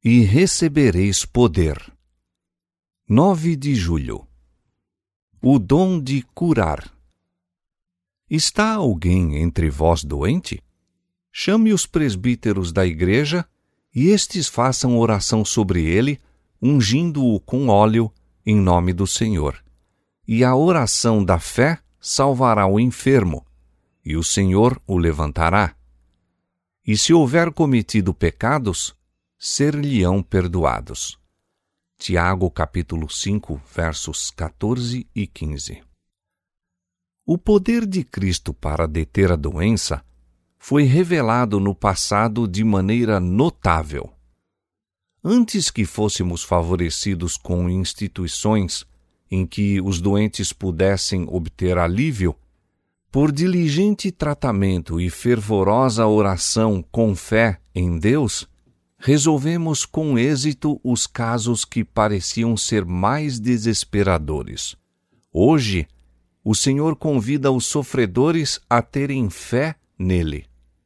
e recebereis poder. 9 de julho. O dom de curar. Está alguém entre vós doente? Chame os presbíteros da igreja, e estes façam oração sobre ele, ungindo-o com óleo, em nome do Senhor. E a oração da fé salvará o enfermo, e o Senhor o levantará. E se houver cometido pecados, ser-lhe-ão perdoados. Tiago, capítulo 5, versos 14 e 15. O poder de Cristo para deter a doença foi revelado no passado de maneira notável. Antes que fôssemos favorecidos com instituições em que os doentes pudessem obter alívio, por diligente tratamento e fervorosa oração com fé em Deus, resolvemos com êxito os casos que pareciam ser mais desesperadores. Hoje, o Senhor convida os sofredores a terem fé nele.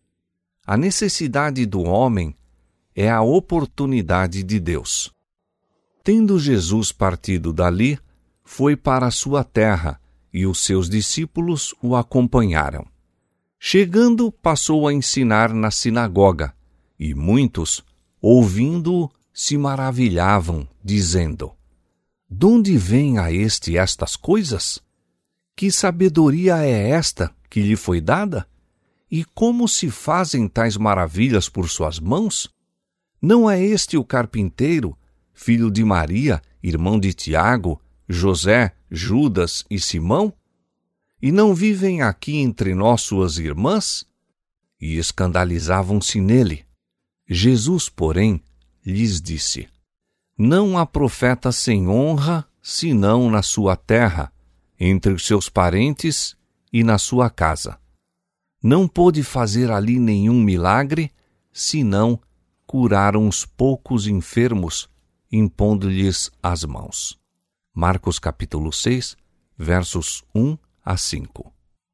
A necessidade do homem é a oportunidade de Deus. Tendo Jesus partido dali, foi para a sua terra, e os seus discípulos o acompanharam. Chegando, passou a ensinar na sinagoga, e muitos, ouvindo-o, se maravilhavam, dizendo: "Donde vem a este estas coisas? Que sabedoria é esta que lhe foi dada? E como se fazem tais maravilhas por suas mãos? Não é este o carpinteiro, filho de Maria, irmão de Tiago, José, Judas e Simão? E não vivem aqui entre nós suas irmãs?" E escandalizavam-se nele. Jesus, porém, lhes disse: "Não há profeta sem honra, senão na sua terra, entre os seus parentes e na sua casa. Não pôde fazer ali nenhum milagre, senão curar uns poucos enfermos, impondo-lhes as mãos." Marcos capítulo 6, versos 1 a 5.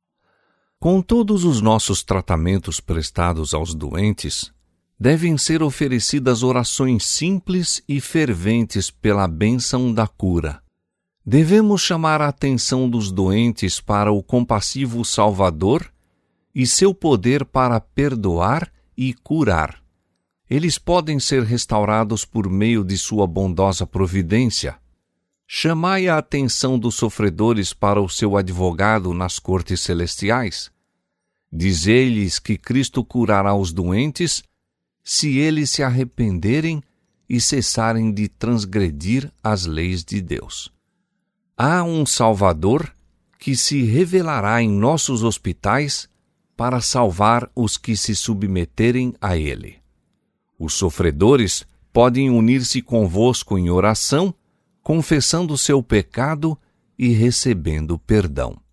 Com todos os nossos tratamentos prestados aos doentes, devem ser oferecidas orações simples e ferventes pela bênção da cura. Devemos chamar a atenção dos doentes para o compassivo Salvador e seu poder para perdoar e curar. Eles podem ser restaurados por meio de sua bondosa providência. Chamai a atenção dos sofredores para o seu advogado nas cortes celestiais. Dizei-lhes que Cristo curará os doentes se eles se arrependerem e cessarem de transgredir as leis de Deus. Há um Salvador que se revelará em nossos hospitais para salvar os que se submeterem a Ele. Os sofredores podem unir-se convosco em oração, confessando seu pecado e recebendo perdão.